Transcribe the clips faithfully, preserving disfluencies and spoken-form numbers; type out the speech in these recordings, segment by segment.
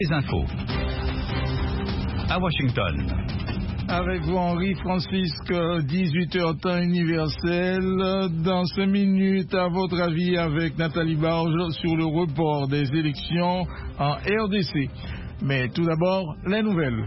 Les infos. À Washington. Avec vous, Henri-Francisque, dix-huit heures temps universel. Dans cinq minutes, à votre avis, avec Nathalie Barge sur le report des élections en R D C. Mais tout d'abord, les nouvelles.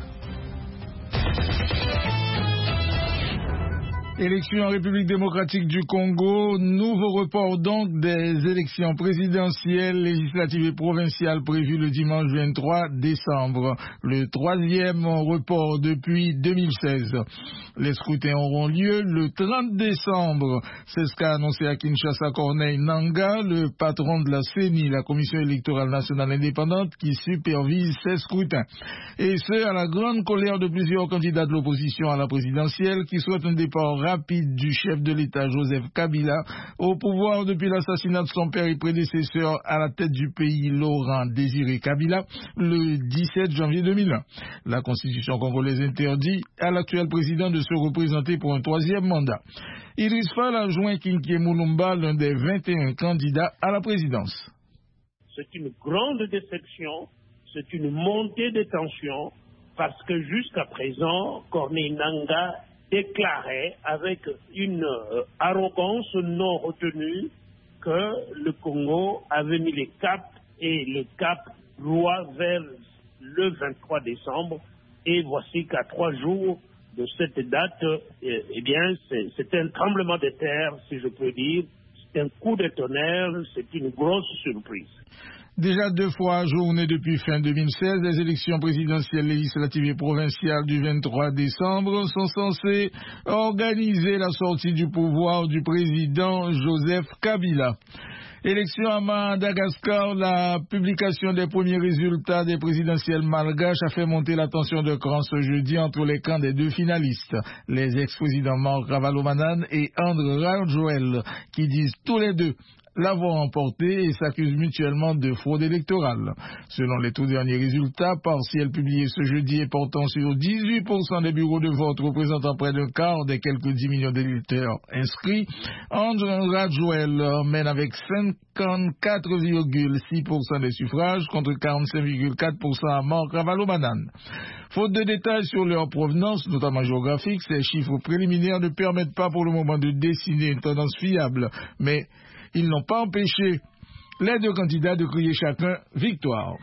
Élections en République démocratique du Congo, nouveau report donc des élections présidentielles, législatives et provinciales prévues le dimanche vingt-trois décembre. Le troisième report depuis deux mille seize. Les scrutins auront lieu le trente décembre. C'est ce qu'a annoncé à Kinshasa Corneille Nangaa, le patron de la C E N I, la Commission électorale nationale indépendante, qui supervise ces scrutins. Et ce, à la grande colère de plusieurs candidats de l'opposition à la présidentielle qui souhaitent un départ rapide du chef de l'État Joseph Kabila au pouvoir depuis l'assassinat de son père et prédécesseur à la tête du pays, Laurent Désiré Kabila, le dix-sept janvier deux mille un. La constitution congolaise interdit à l'actuel président de se représenter pour un troisième mandat. Idriss Fall a joint Kinké Moulumba, l'un des vingt et un candidats à la présidence. C'est une grande déception, c'est une montée de tension, parce que jusqu'à présent, Corneille Nangaa déclarait avec une euh, arrogance non retenue que le Congo avait mis les caps et le cap droit vers le vingt-trois décembre. Et voici qu'à trois jours de cette date, eh, eh bien, c'est, c'est un tremblement de terre, si je peux dire. C'est un coup de tonnerre, c'est une grosse surprise. Déjà deux fois ajournées depuis fin deux mille seize, les élections présidentielles, législatives et provinciales du vingt-trois décembre sont censées organiser la sortie du pouvoir du président Joseph Kabila. Élection à Madagascar, la publication des premiers résultats des présidentielles malgaches a fait monter la tension de cran ce jeudi entre les camps des deux finalistes, les ex-présidents Marc Ravalomanane et André Rajoelina, qui disent tous les deux l'avoir emporté et s'accusent mutuellement de fraude électorale. Selon les tout derniers résultats partiels publiés ce jeudi et portant sur dix-huit pour cent des bureaux de vote représentant près d'un quart des quelques dix millions d'électeurs inscrits, André Rajoelina mène avec cinquante-quatre virgule six pour cent des suffrages contre quarante-cinq virgule quatre pour cent à Marc Ravalomanane. Faute de détails sur leur provenance, notamment géographique, ces chiffres préliminaires ne permettent pas pour le moment de dessiner une tendance fiable, mais ils n'ont pas empêché les deux candidats de crier chacun victoire.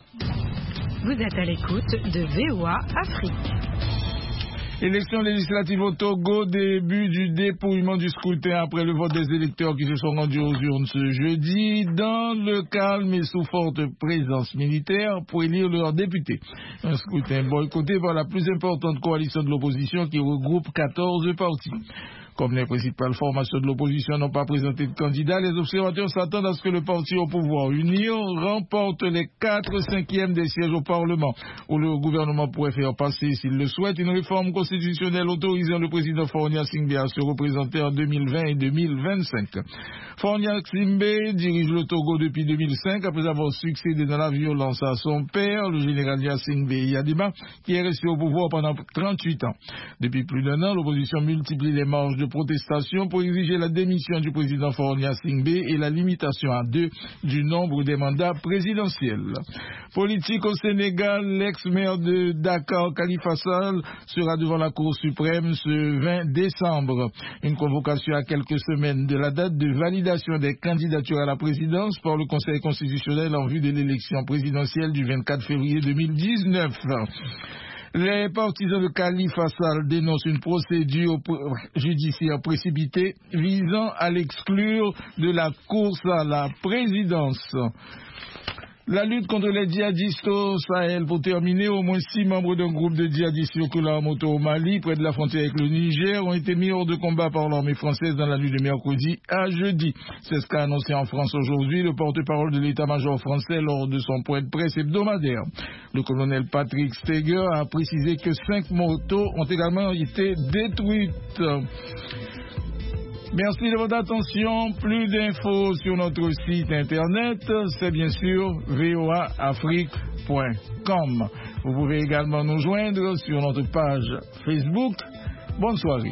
Vous êtes à l'écoute de V O A Afrique. Élection législative au Togo, début du dépouillement du scrutin après le vote des électeurs qui se sont rendus aux urnes ce jeudi, dans le calme et sous forte présence militaire pour élire leurs députés. Un scrutin boycotté par la plus importante coalition de l'opposition qui regroupe quatorze partis. Comme les principales formations de l'opposition n'ont pas présenté de candidats, les observateurs s'attendent à ce que le parti au pouvoir Unir remporte les quatre cinquièmes des sièges au Parlement, où le gouvernement pourrait faire passer, s'il le souhaite, une réforme constitutionnelle autorisant le président Faure Gnassingbé à se représenter en deux mille vingt et deux mille vingt-cinq. Faure Gnassingbé dirige le Togo depuis deux mille cinq, après avoir succédé dans la violence à son père, le général Gnassingbé Yadima, qui est resté au pouvoir pendant trente-huit ans. Depuis plus d'un an, l'opposition multiplie les marges de protestation pour exiger la démission du président Faure Gnassingbé et la limitation à deux du nombre des mandats présidentiels. Politique au Sénégal, l'ex-maire de Dakar, Khalifa Sall, sera devant la Cour suprême ce vingt décembre. Une convocation à quelques semaines de la date de validation des candidatures à la présidence par le Conseil constitutionnel en vue de l'élection présidentielle du vingt-quatre février deux mille dix-neuf. Les partisans de Khalifa Sall dénoncent une procédure judiciaire précipitée visant à l'exclure de la course à la présidence. La lutte contre les djihadistes au Sahel. Pour terminer, au moins six membres d'un groupe de djihadistes circulant en moto au Mali, près de la frontière avec le Niger, ont été mis hors de combat par l'armée française dans la nuit de mercredi à jeudi. C'est ce qu'a annoncé en France aujourd'hui le porte-parole de l'état-major français lors de son point de presse hebdomadaire. Le colonel Patrick Steger a précisé que cinq motos ont également été détruites. Merci de votre attention. Plus d'infos sur notre site internet, c'est bien sûr v o a afrique point com. Vous pouvez également nous joindre sur notre page Facebook. Bonne soirée.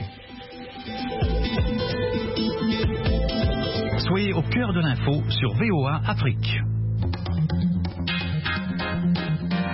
Soyez au cœur de l'info sur V O A Afrique.